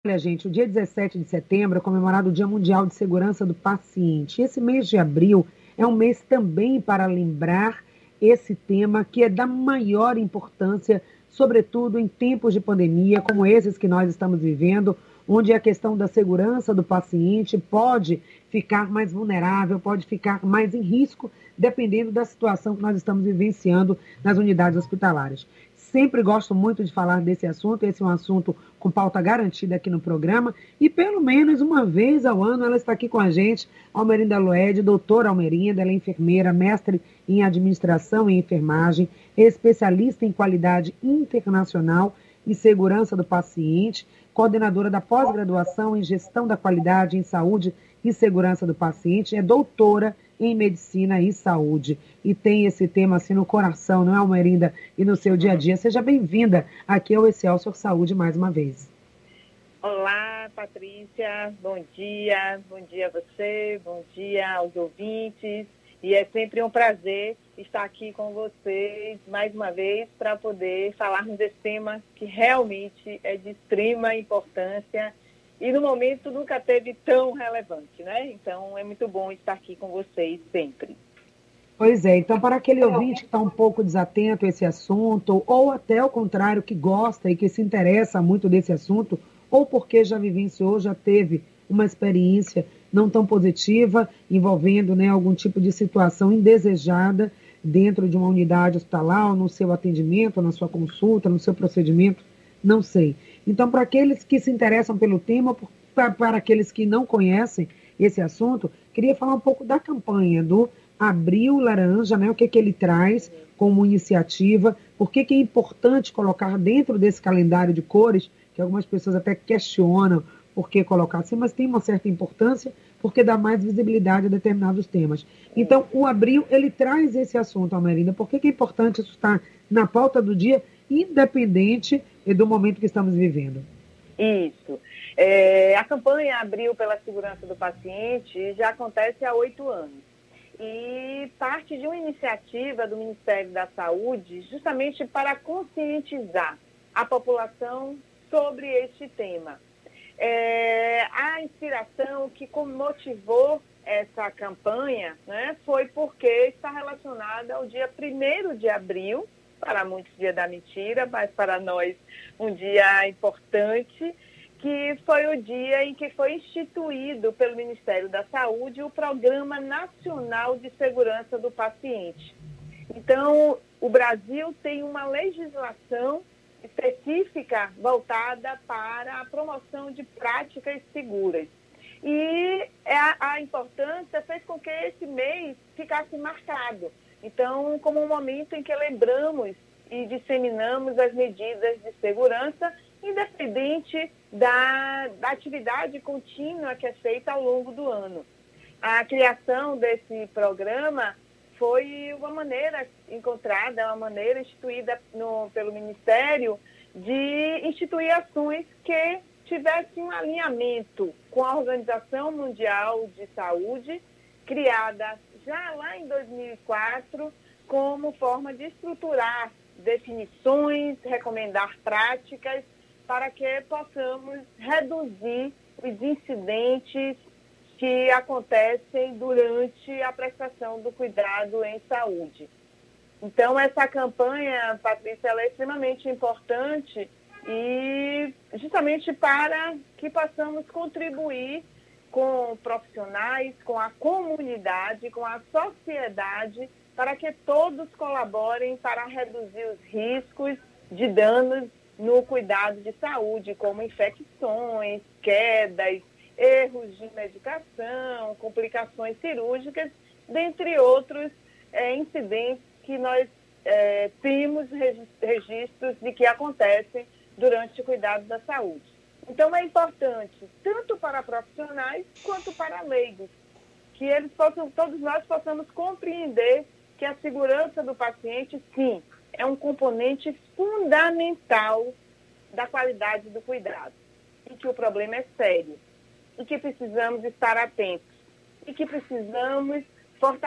Olha, gente, o dia 17 de setembro é comemorado o Dia Mundial de Segurança do Paciente. Esse mês de abril é um mês também para lembrar esse tema que é da maior importância, sobretudo em tempos de pandemia, como esses que nós estamos vivendo, onde a questão da segurança do paciente pode ficar mais vulnerável, pode ficar mais em risco, dependendo da situação que nós estamos vivenciando nas unidades hospitalares. Sempre gosto muito de falar desse assunto, esse é um assunto com pauta garantida aqui no programa, e pelo menos uma vez ao ano ela está aqui com a gente, Almerinda Loed, doutora Almerinda, ela é enfermeira, mestre em administração e enfermagem, especialista em qualidade internacional e segurança do paciente, coordenadora da pós-graduação em gestão da qualidade em saúde e segurança do paciente, é doutora em medicina e saúde e tem esse tema assim no coração, não é, Almerinda? E no seu dia a dia. Seja bem-vinda aqui ao Excelsior Saúde mais uma vez. Olá, Patrícia, bom dia a você, bom dia aos ouvintes, e é sempre um prazer estar aqui com vocês mais uma vez para poder falarmos desse tema que realmente é de extrema importância e no momento nunca teve tão relevante, né? Então é muito bom estar aqui com vocês sempre. Pois é, então para aquele ouvinte que está um pouco desatento a esse assunto, ou até ao contrário, que gosta e que se interessa muito desse assunto, ou porque já vivenciou, já teve uma experiência não tão positiva, envolvendo, né, algum tipo de situação indesejada dentro de uma unidade hospitalar, ou no seu atendimento, na sua consulta, no seu procedimento, não sei. Então, para aqueles que se interessam pelo tema, para aqueles que não conhecem esse assunto, queria falar um pouco da campanha do Abril Laranja, né? O que ele traz como iniciativa, por que é importante colocar dentro desse calendário de cores, que algumas pessoas até questionam por que colocar assim, mas tem uma certa importância, porque dá mais visibilidade a determinados temas. Então, o Abril, ele traz esse assunto, Almerinda, por que é importante isso estar na pauta do dia, independente do momento que estamos vivendo? Isso. A campanha Abril pela Segurança do Paciente já acontece há 8 anos. E parte de uma iniciativa do Ministério da Saúde justamente para conscientizar a população sobre este tema. A inspiração que motivou essa campanha, né, foi porque está relacionada ao dia 1º de abril, para muitos dia da mentira, mas para nós um dia importante, que foi o dia em que foi instituído pelo Ministério da Saúde o Programa Nacional de Segurança do Paciente. Então, o Brasil tem uma legislação específica voltada para a promoção de práticas seguras. E a importância fez com que esse mês ficasse marcado. Então, como um momento em que lembramos e disseminamos as medidas de segurança, independente da atividade contínua que é feita ao longo do ano. A criação desse programa foi uma maneira encontrada, uma maneira instituída pelo Ministério de instituir ações que tivessem um alinhamento com a Organização Mundial de Saúde, criada já lá em 2004, como forma de estruturar definições, recomendar práticas, para que possamos reduzir os incidentes que acontecem durante a prestação do cuidado em saúde. Então, essa campanha, Patrícia, ela é extremamente importante e justamente para que possamos contribuir com profissionais, com a comunidade, com a sociedade, para que todos colaborem para reduzir os riscos de danos no cuidado de saúde, como infecções, quedas, erros de medicação, complicações cirúrgicas, dentre outros incidentes que nós temos registros de que acontecem durante o cuidado da saúde. Então, é importante, tanto para profissionais quanto para leigos, que todos nós possamos compreender que a segurança do paciente, sim, é um componente fundamental da qualidade do cuidado, e que o problema é sério, e que precisamos estar atentos, e que precisamos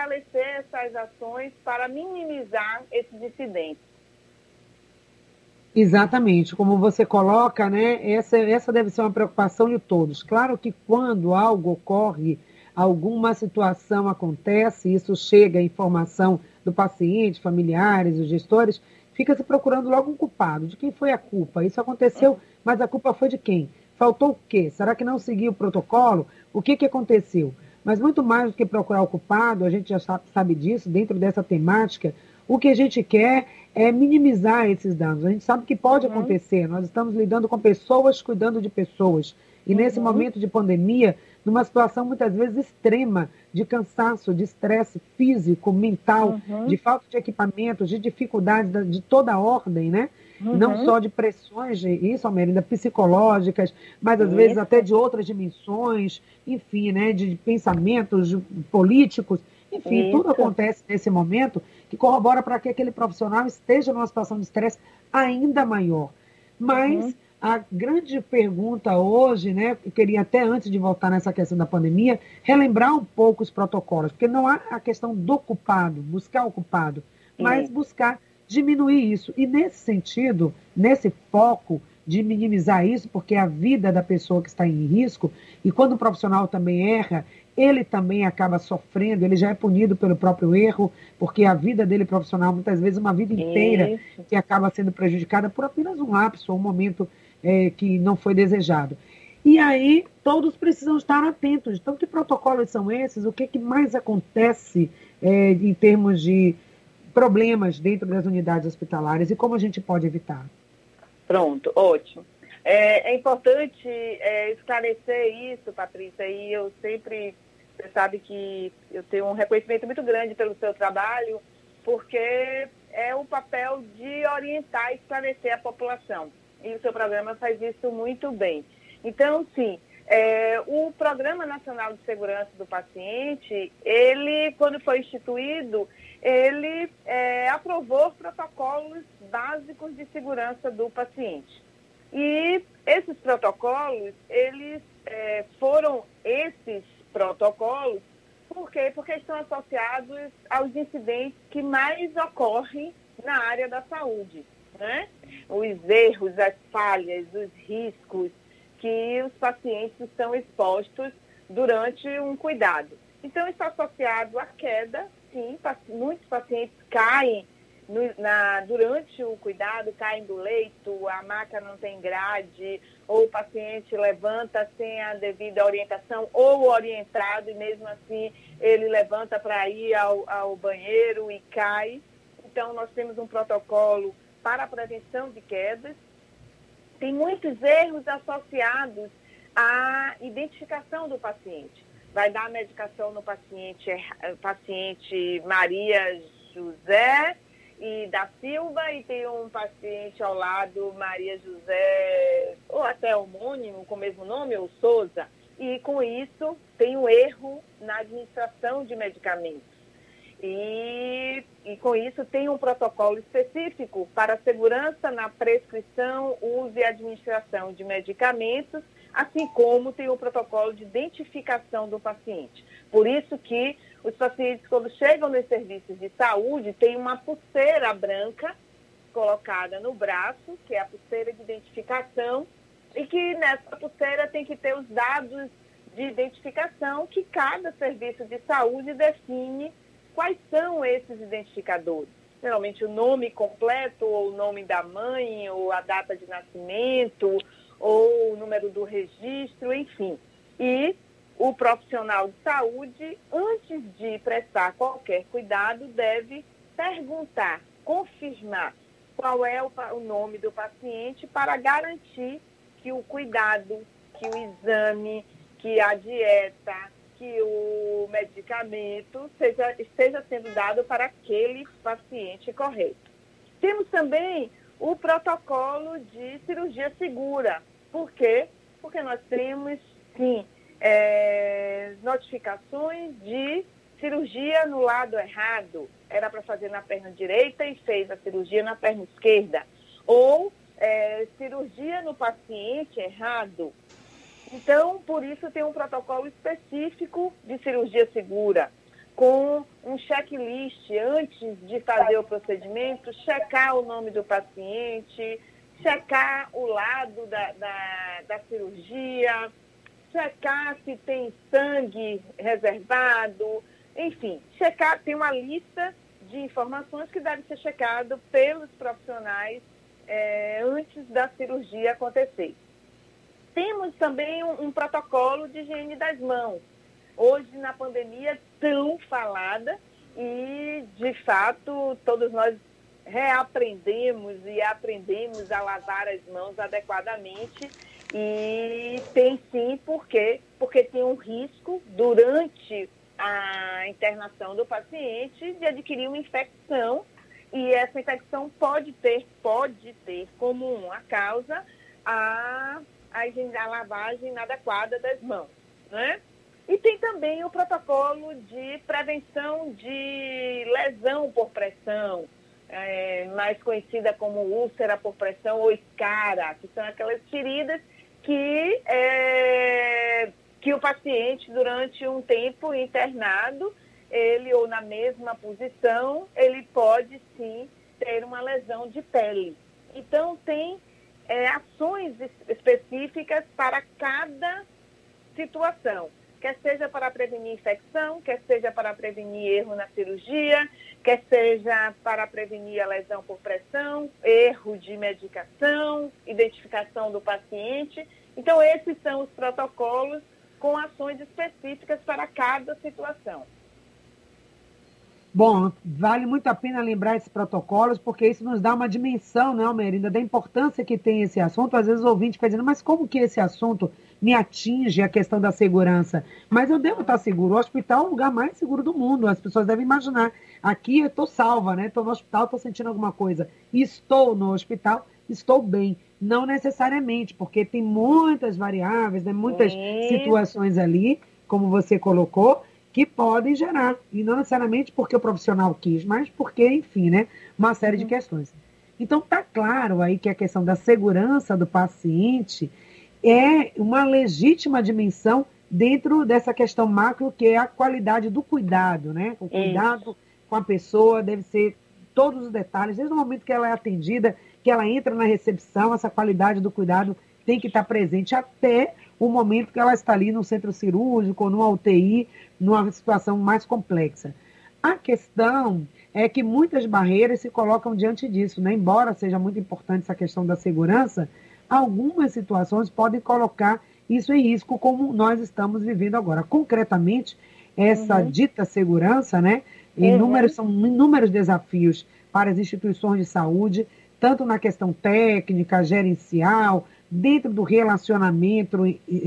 fortalecer essas ações para minimizar esses incidentes. Exatamente, como você coloca, né? Essa deve ser uma preocupação de todos. Claro que quando algo ocorre, alguma situação acontece, isso chega a informação do paciente, familiares, os gestores, fica se procurando logo um culpado. De quem foi a culpa? Isso aconteceu, mas a culpa foi de quem? Faltou o quê? Será que não seguiu o protocolo? O que aconteceu? Mas muito mais do que procurar o culpado, a gente já sabe disso, dentro dessa temática, o que a gente quer é minimizar esses danos. A gente sabe que pode acontecer, nós estamos lidando com pessoas cuidando de pessoas. E nesse momento de pandemia, numa situação muitas vezes extrema, de cansaço, de estresse físico, mental, de falta de equipamentos, de dificuldades de toda a ordem, né? Não só de pressões, isso, Almerida, psicológicas, mas às vezes até de outras dimensões, enfim, né? De pensamentos políticos. Enfim, tudo acontece nesse momento que corrobora para que aquele profissional esteja numa situação de estresse ainda maior. Mas a grande pergunta hoje, né, eu queria até antes de voltar nessa questão da pandemia, relembrar um pouco os protocolos, porque não há a questão do culpado, buscar o culpado, mas buscar diminuir isso. E nesse sentido, nesse foco de minimizar isso, porque é a vida da pessoa que está em risco, e quando o profissional também erra, ele também acaba sofrendo, ele já é punido pelo próprio erro, porque a vida dele profissional, muitas vezes, uma vida inteira que acaba sendo prejudicada por apenas um lapso ou um momento que não foi desejado. E aí, todos precisam estar atentos. Então, que protocolos são esses? O que mais acontece em termos de problemas dentro das unidades hospitalares e como a gente pode evitar? Pronto, ótimo. É importante esclarecer isso, Patrícia, e eu sempre, você sabe que eu tenho um reconhecimento muito grande pelo seu trabalho, porque é o papel de orientar e esclarecer a população. E o seu programa faz isso muito bem. Então, sim, o Programa Nacional de Segurança do Paciente, ele, quando foi instituído, ele aprovou protocolos básicos de segurança do paciente. E esses protocolos, eles foram esses protocolos, por quê? Porque estão associados aos incidentes que mais ocorrem na área da saúde, né? Os erros, as falhas, os riscos que os pacientes estão expostos durante um cuidado. Então, está associado à queda, sim, muitos pacientes caem durante o cuidado, caem do leito, a maca não tem grade, ou o paciente levanta sem a devida orientação, ou orientado, e mesmo assim ele levanta para ir ao banheiro e cai. Então, nós temos um protocolo para a prevenção de quedas. Tem muitos erros associados à identificação do paciente. Vai dar a medicação no paciente Maria José e da Silva, e tem um paciente ao lado, Maria José, ou até homônimo, com o mesmo nome, ou Souza. E com isso tem um erro na administração de medicamentos. E com isso tem um protocolo específico para a segurança na prescrição, uso e administração de medicamentos, assim como tem o protocolo de identificação do paciente. Por isso que os pacientes, quando chegam nos serviços de saúde, têm uma pulseira branca colocada no braço, que é a pulseira de identificação, e que nessa pulseira tem que ter os dados de identificação que cada serviço de saúde define. Quais são esses identificadores? Geralmente o nome completo, ou o nome da mãe, ou a data de nascimento, ou o número do registro, enfim. E o profissional de saúde, antes de prestar qualquer cuidado, deve perguntar, confirmar qual é o nome do paciente para garantir que o cuidado, que o exame, que a dieta, que o medicamento esteja sendo dado para aquele paciente correto. Temos também o protocolo de cirurgia segura. Por quê? Porque nós temos, sim, notificações de cirurgia no lado errado. Era para fazer na perna direita e fez a cirurgia na perna esquerda. Ou cirurgia no paciente errado. Então, por isso, tem um protocolo específico de cirurgia segura, com um checklist antes de fazer o procedimento, checar o nome do paciente, checar o lado da cirurgia, checar se tem sangue reservado, enfim, checar, tem uma lista de informações que deve ser checado pelos profissionais antes da cirurgia acontecer. Temos também um protocolo de higiene das mãos, hoje na pandemia tão falada, e de fato todos nós reaprendemos e aprendemos a lavar as mãos adequadamente, e tem sim, porque tem um risco durante a internação do paciente de adquirir uma infecção, e essa infecção pode ter como uma causa a lavagem inadequada das mãos, né? E tem também o protocolo de prevenção de lesão por pressão, mais conhecida como úlcera por pressão ou escara, que são aquelas feridas que o paciente, durante um tempo internado, ele ou na mesma posição, ele pode sim ter uma lesão de pele. Então, tem ações específicas para cada situação, quer seja para prevenir infecção, quer seja para prevenir erro na cirurgia, quer seja para prevenir a lesão por pressão, erro de medicação, identificação do paciente. Então, esses são os protocolos com ações específicas para cada situação. Bom, vale muito a pena lembrar esses protocolos, porque isso nos dá uma dimensão, né, Almerinda, da importância que tem esse assunto. Às vezes o ouvinte fica dizendo, mas como que esse assunto me atinge, a questão da segurança? Mas eu devo estar seguro. O hospital é o lugar mais seguro do mundo. As pessoas devem imaginar. Aqui eu estou salva, né? Estou no hospital, estou sentindo alguma coisa. Estou no hospital, estou bem. Não necessariamente, porque tem muitas variáveis, né? Muitas situações ali, como você colocou, que podem gerar, e não necessariamente porque o profissional quis, mas porque, enfim, né, uma série de questões. Então, está claro aí que a questão da segurança do paciente é uma legítima dimensão dentro dessa questão macro, que é a qualidade do cuidado, né? O cuidado com a pessoa deve ser todos os detalhes, desde o momento que ela é atendida, que ela entra na recepção, essa qualidade do cuidado tem que estar presente até o momento que ela está ali no centro cirúrgico, ou numa UTI, numa situação mais complexa. A questão é que muitas barreiras se colocam diante disso, né? Embora seja muito importante essa questão da segurança, algumas situações podem colocar isso em risco, como nós estamos vivendo agora. Concretamente, essa dita segurança, né? São inúmeros desafios para as instituições de saúde, tanto na questão técnica, gerencial, dentro do relacionamento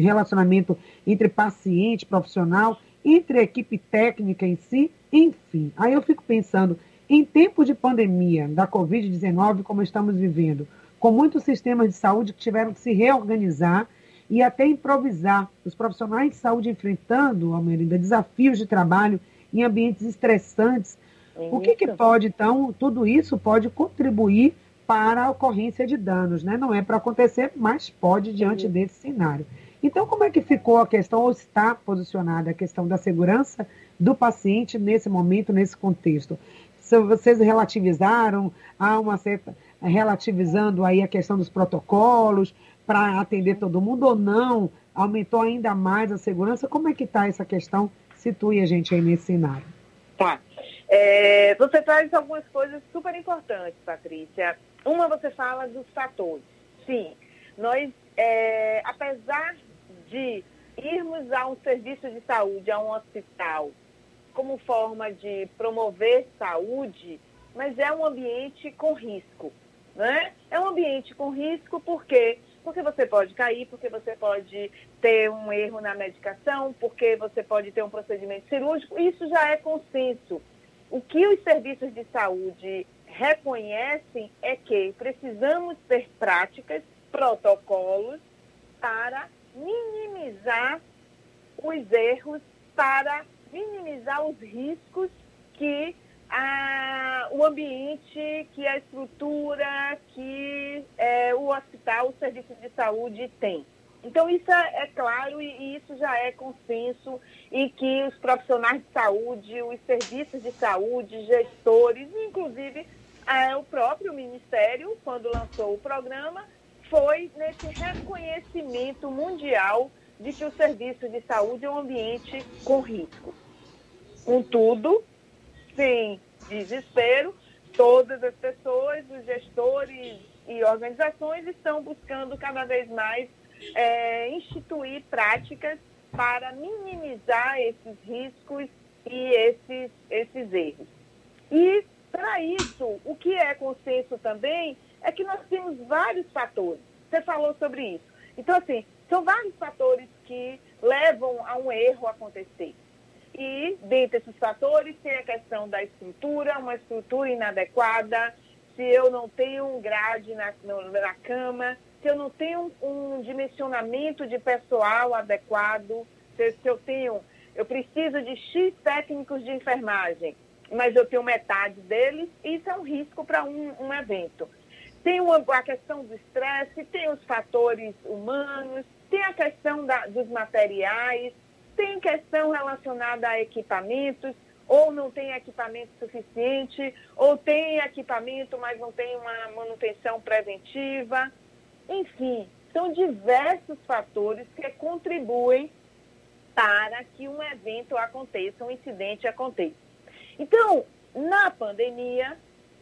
entre paciente, profissional, entre a equipe técnica em si, enfim. Aí eu fico pensando, em tempo de pandemia da Covid-19, como estamos vivendo, com muitos sistemas de saúde que tiveram que se reorganizar e até improvisar, os profissionais de saúde enfrentando, Almerinda, desafios de trabalho em ambientes estressantes, o que pode, então, tudo isso pode contribuir para a ocorrência de danos, né? Não é para acontecer, mas pode diante desse cenário. Então, como é que ficou a questão, ou está posicionada a questão da segurança do paciente nesse momento, nesse contexto? Se vocês relativizaram, há uma certa relativizando aí a questão dos protocolos para atender todo mundo ou não? Aumentou ainda mais a segurança? Como é que está essa questão? Situe a gente aí nesse cenário. Tá. Você traz algumas coisas super importantes, Patrícia. Uma, você fala dos fatores. Sim, nós, apesar de irmos a um serviço de saúde, a um hospital, como forma de promover saúde, mas é um ambiente com risco, né? É um ambiente com risco porque você pode cair, porque você pode ter um erro na medicação, porque você pode ter um procedimento cirúrgico. Isso já é consenso. O que os serviços de saúde reconhecem é que precisamos ter práticas, protocolos para minimizar os erros, para minimizar os riscos que o ambiente, que a estrutura, que o hospital, o serviço de saúde tem. Então, isso é claro e isso já é consenso, e que os profissionais de saúde, os serviços de saúde, gestores, inclusive o próprio Ministério, quando lançou o programa, foi nesse reconhecimento mundial de que o serviço de saúde é um ambiente com risco. Contudo, sem desespero, todas as pessoas, os gestores e organizações estão buscando cada vez mais instituir práticas para minimizar esses riscos e esses erros. E, para isso, o que é consenso também é que nós temos vários fatores. Você falou sobre isso. Então, assim, são vários fatores que levam a um erro acontecer. E, dentre esses fatores, tem a questão da estrutura, uma estrutura inadequada, se eu não tenho um grade na cama, se eu não tenho um dimensionamento de pessoal adequado, se eu preciso de X técnicos de enfermagem, mas eu tenho metade deles, isso é um risco para um evento. Tem a questão do estresse, tem os fatores humanos, tem a questão dos materiais, tem questão relacionada a equipamentos, ou não tem equipamento suficiente, ou tem equipamento, mas não tem uma manutenção preventiva. Enfim, são diversos fatores que contribuem para que um evento aconteça, um incidente aconteça. Então, na pandemia,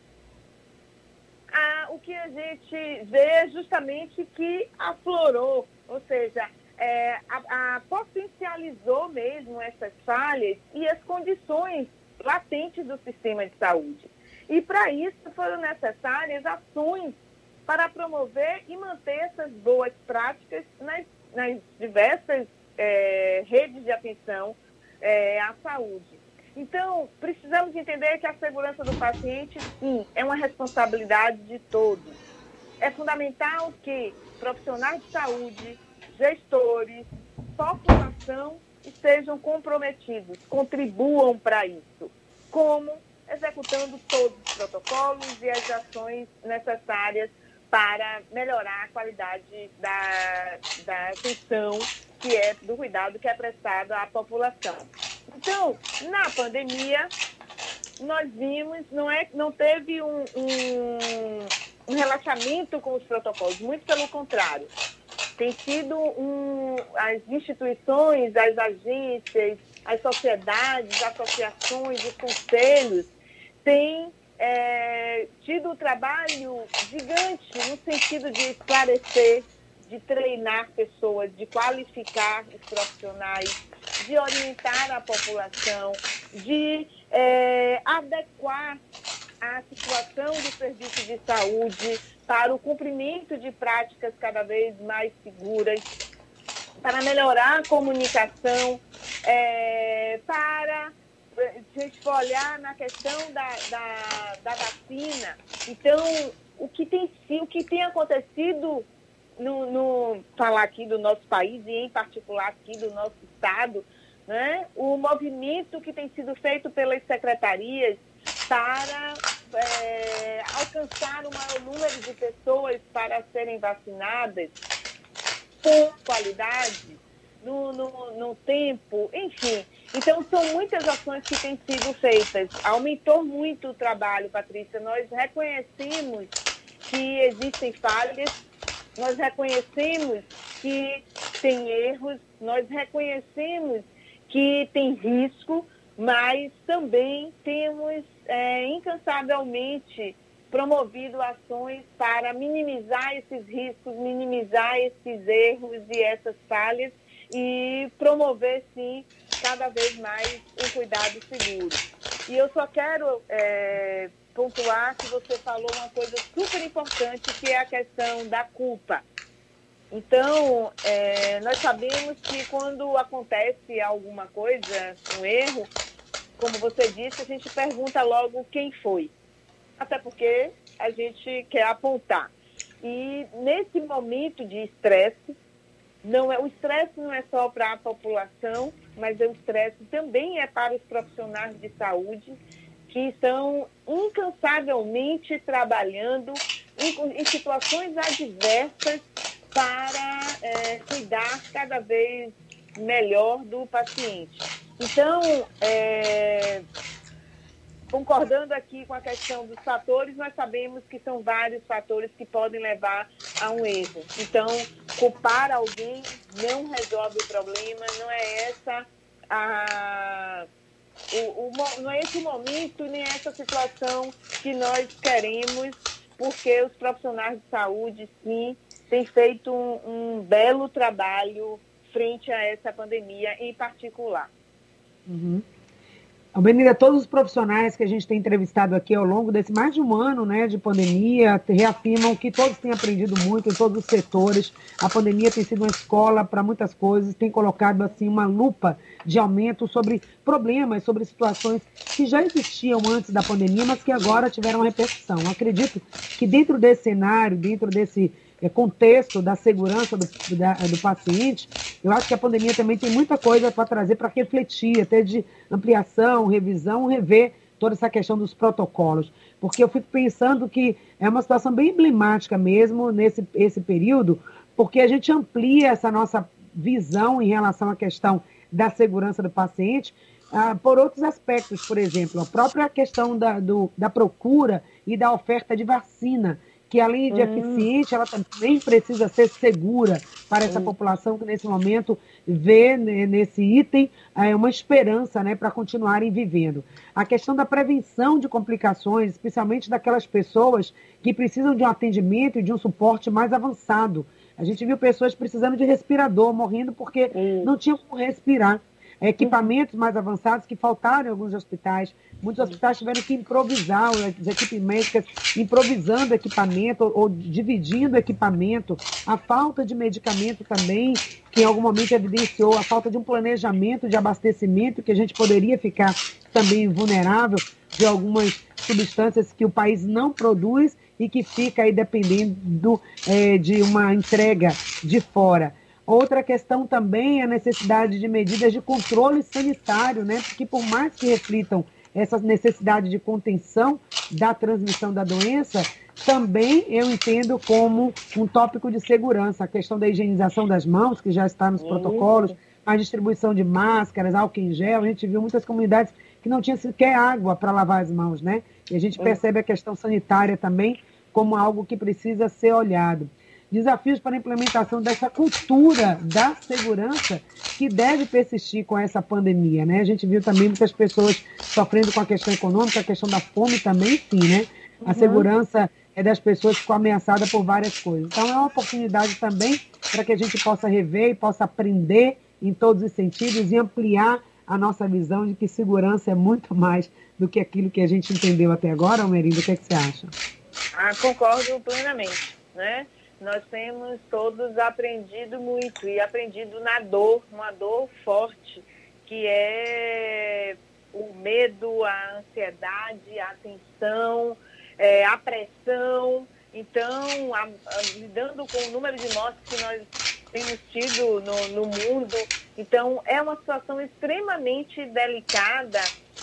o que a gente vê é justamente que aflorou, ou seja, potencializou mesmo essas falhas e as condições latentes do sistema de saúde. E, para isso, foram necessárias ações para promover e manter essas boas práticas nas diversas redes de atenção à saúde. Então, precisamos entender que a segurança do paciente, sim, é uma responsabilidade de todos. É fundamental que profissionais de saúde, gestores, população estejam comprometidos, contribuam para isso. Como? Executando todos os protocolos e as ações necessárias para melhorar a qualidade da atenção do cuidado que é prestado à população. Então, na pandemia, nós vimos, não teve um relaxamento com os protocolos, muito pelo contrário. Tem sido as instituições, as agências, as sociedades, associações, os conselhos têm tido um trabalho gigante no sentido de esclarecer, de treinar pessoas, de qualificar os profissionais, de orientar a população, de adequar a situação do serviço de saúde para o cumprimento de práticas cada vez mais seguras, para melhorar a comunicação, para a gente for olhar na questão da vacina. Então, o que tem acontecido falar aqui do nosso país e, em particular, aqui do nosso estado, né? O movimento que tem sido feito pelas secretarias para alcançar o maior número de pessoas para serem vacinadas com qualidade, no tempo, enfim. Então, são muitas ações que têm sido feitas. Aumentou muito o trabalho, Patrícia. Nós reconhecemos que existem falhas, nós reconhecemos que tem erros, nós reconhecemos que tem risco, mas também temos incansavelmente promovido ações para minimizar esses riscos, minimizar esses erros e essas falhas e promover, sim, cada vez mais um cuidado seguro. E eu só quero pontuar que você falou uma coisa super importante, que é a questão da culpa. Então, nós sabemos que quando acontece alguma coisa, um erro, como você disse, a gente pergunta logo quem foi. Até porque a gente quer apontar. E nesse momento de estresse, o estresse não é só para a população, mas o estresse também é para os profissionais de saúde, que estão incansavelmente trabalhando em situações adversas para cuidar cada vez melhor do paciente. Então, concordando aqui com a questão dos fatores, nós sabemos que são vários fatores que podem levar a um erro. Então, culpar alguém não resolve o problema, não é essa não é esse momento, nem essa situação que nós queremos, porque os profissionais de saúde, sim, têm feito um belo trabalho frente a essa pandemia em particular. Uhum. Benida, todos os profissionais que a gente tem entrevistado aqui ao longo desse mais de um ano, né, de pandemia, reafirmam que todos têm aprendido muito em todos os setores. A pandemia tem sido uma escola para muitas coisas, tem colocado assim uma lupa de aumento sobre problemas, sobre situações que já existiam antes da pandemia, mas que agora tiveram repercussão. Eu acredito que dentro desse cenário, dentro desse contexto da segurança do paciente, eu acho que a pandemia também tem muita coisa para trazer, para refletir, até de ampliação, revisão, rever toda essa questão dos protocolos. Porque eu fico pensando que é uma situação bem emblemática mesmo esse período, porque a gente amplia essa nossa visão em relação à questão da segurança do paciente por outros aspectos, por exemplo, a própria questão da procura e da oferta de vacina, que além de eficiente, ela também precisa ser segura para essa população que nesse momento vê nesse item uma esperança, né, para continuarem vivendo. A questão da prevenção de complicações, especialmente daquelas pessoas que precisam de um atendimento e de um suporte mais avançado. A gente viu pessoas precisando de respirador, morrendo porque não tinham como respirar. Equipamentos mais avançados que faltaram em alguns hospitais. Muitos hospitais tiveram que improvisar, as equipes médicas improvisando equipamento ou dividindo equipamento. A falta de medicamento também, que em algum momento evidenciou a falta de um planejamento de abastecimento, que a gente poderia ficar também vulnerável de algumas substâncias que o país não produz e que fica aí dependendo de uma entrega de fora. Outra questão também é a necessidade de medidas de controle sanitário, né? Porque por mais que reflitam essa necessidade de contenção da transmissão da doença, também eu entendo como um tópico de segurança, a questão da higienização das mãos, que já está nos protocolos, a distribuição de máscaras, álcool em gel. A gente viu muitas comunidades que não tinham sequer água para lavar as mãos, né? E a gente percebe a questão sanitária também como algo que precisa ser olhado. Desafios para a implementação dessa cultura da segurança que deve persistir com essa pandemia, né? A gente viu também muitas pessoas sofrendo com a questão econômica, a questão da fome também, enfim, né? A segurança das pessoas ficou ameaçada por várias coisas. Então, é uma oportunidade também para que a gente possa rever e possa aprender em todos os sentidos e ampliar a nossa visão de que segurança é muito mais do que aquilo que a gente entendeu até agora. Almerinda, o que é que você acha? Concordo plenamente, né? Nós temos todos aprendido muito e aprendido na dor, uma dor forte, que é o medo, a ansiedade, a tensão, a pressão. Então, lidando com o número de mortes que nós temos tido no mundo, então é uma situação extremamente delicada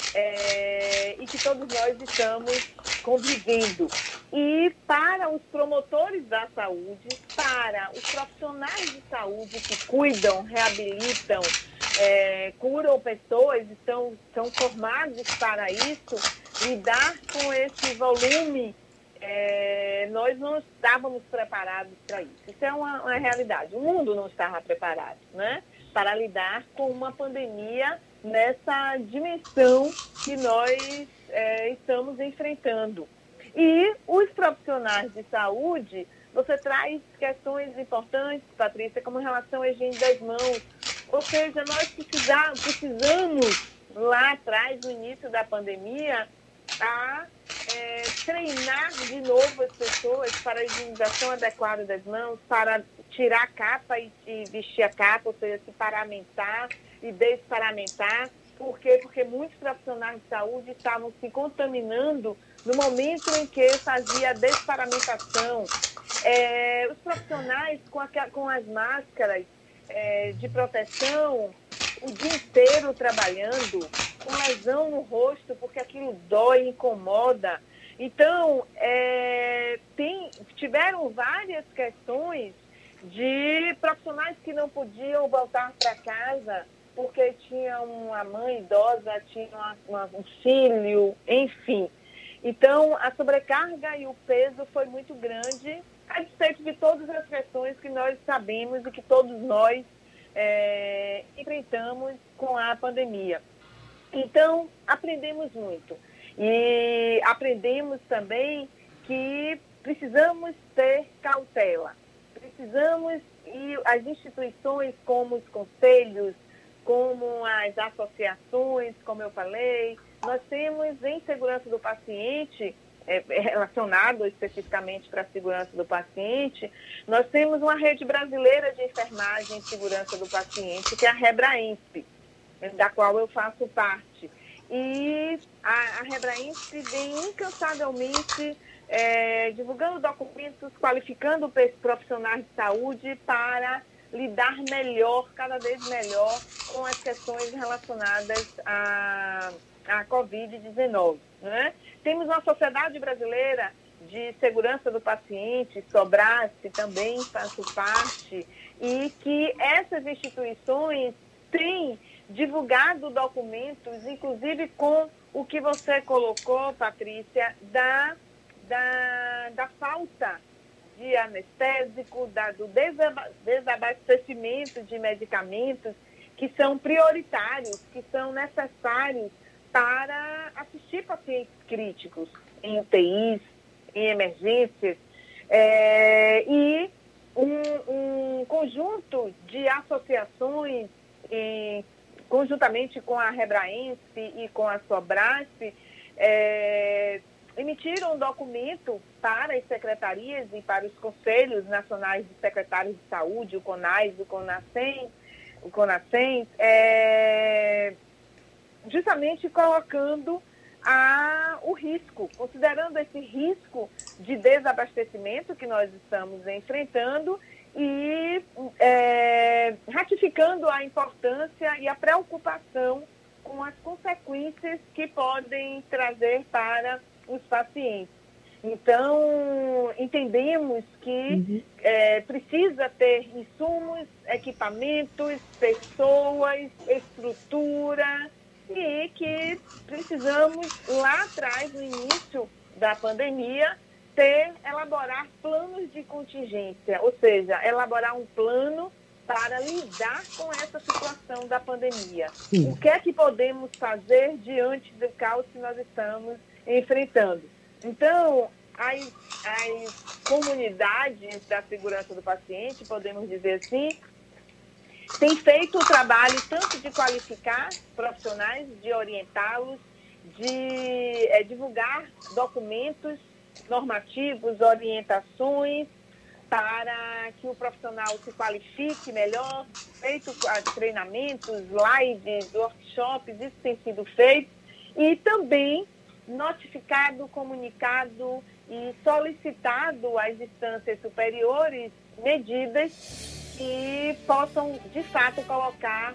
e que todos nós estamos convivendo. E para os promotores da saúde, para os profissionais de saúde que cuidam, reabilitam, curam pessoas, são formados para isso, lidar com esse volume, nós não estávamos preparados para isso. Isso é uma realidade. O mundo não estava preparado, né, para lidar com uma pandemia nessa dimensão que nós estamos enfrentando. E os profissionais de saúde, você traz questões importantes, Patrícia, como em relação à higiene das mãos. Ou seja, nós precisamos, lá atrás, no início da pandemia, treinar de novo as pessoas para a higienização adequada das mãos, para tirar a capa e vestir a capa, ou seja, se paramentar e desparamentar. Por quê? Porque muitos profissionais de saúde estavam se contaminando no momento em que fazia a desparamentação. Os profissionais com as máscaras de proteção o dia inteiro trabalhando, com lesão no rosto, porque aquilo dói, incomoda. Então, tiveram várias questões de profissionais que não podiam voltar para casa porque tinha uma mãe idosa, tinha um filho, enfim. Então, a sobrecarga e o peso foi muito grande, a despeito de todas as questões que nós sabemos e que todos nós enfrentamos com a pandemia. Então, aprendemos muito. E aprendemos também que precisamos ter cautela. Precisamos, e as instituições como os conselhos, como as associações, como eu falei, nós temos em segurança do paciente, relacionado especificamente para a segurança do paciente, nós temos uma rede brasileira de enfermagem em segurança do paciente, que é a Rebraensp, da qual eu faço parte. E a Rebraensp vem incansavelmente divulgando documentos, qualificando profissionais de saúde para lidar melhor, cada vez melhor, com as questões relacionadas à Covid-19. Né? Temos uma Sociedade Brasileira de Segurança do Paciente, SOBRASP, também faço parte, e que essas instituições têm divulgado documentos, inclusive com o que você colocou, Patrícia, da falta de anestésico, do desabastecimento de medicamentos que são prioritários, que são necessários para assistir pacientes críticos em UTIs, em emergências, e um conjunto de associações, conjuntamente com a Rebraensp e com a SOBRASP, emitiram um documento para as secretarias e para os conselhos nacionais de secretários de saúde, o CONAS, o CONASEM, justamente colocando o risco, considerando esse risco de desabastecimento que nós estamos enfrentando e ratificando a importância e a preocupação com as consequências que podem trazer para os pacientes. Então, entendemos que precisa ter insumos, equipamentos, pessoas, estrutura, e que precisamos, lá atrás, no início da pandemia, elaborar planos de contingência, ou seja, elaborar um plano para lidar com essa situação da pandemia. Sim. O que é que podemos fazer diante do caos que nós estamos enfrentando? Então, as comunidades da segurança do paciente, podemos dizer assim, têm feito o trabalho tanto de qualificar profissionais, de orientá-los, de divulgar documentos normativos, orientações para que o profissional se qualifique melhor, feito treinamentos, lives, workshops, isso tem sido feito, e também notificado, comunicado e solicitado às instâncias superiores medidas que possam, de fato, colocar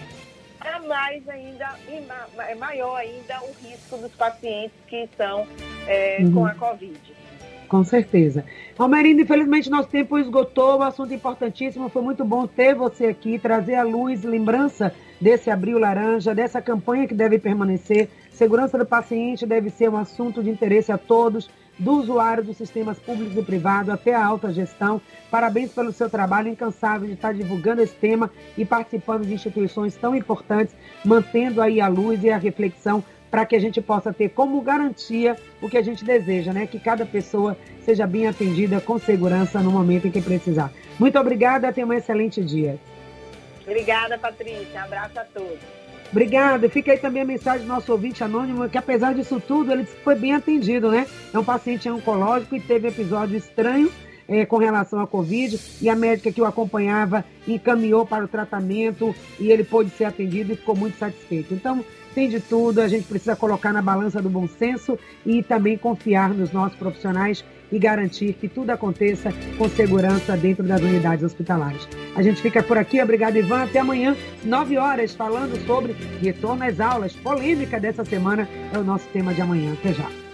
maior ainda o risco dos pacientes que estão com a Covid. Com certeza. Almerinda, infelizmente nosso tempo esgotou, o assunto importantíssimo, foi muito bom ter você aqui, trazer à luz, lembrança desse Abril Laranja, dessa campanha que deve permanecer. Segurança do paciente deve ser um assunto de interesse a todos, do usuário dos sistemas públicos e privados até a alta gestão. Parabéns pelo seu trabalho incansável de estar divulgando esse tema e participando de instituições tão importantes, mantendo aí a luz e a reflexão para que a gente possa ter como garantia o que a gente deseja, né? Que cada pessoa seja bem atendida com segurança no momento em que precisar. Muito obrigada, tenha um excelente dia. Obrigada, Patrícia. Um abraço a todos. Obrigada. Fica aí também a mensagem do nosso ouvinte anônimo, que apesar disso tudo, ele foi bem atendido, né? É um paciente oncológico e teve episódio estranho com relação à Covid, e a médica que o acompanhava encaminhou para o tratamento e ele pôde ser atendido e ficou muito satisfeito. Então, tem de tudo, a gente precisa colocar na balança do bom senso e também confiar nos nossos profissionais e garantir que tudo aconteça com segurança dentro das unidades hospitalares. A gente fica por aqui, obrigado, Ivan, até amanhã, 9 horas, falando sobre retorno às aulas. Polêmica dessa semana é o nosso tema de amanhã. Até já.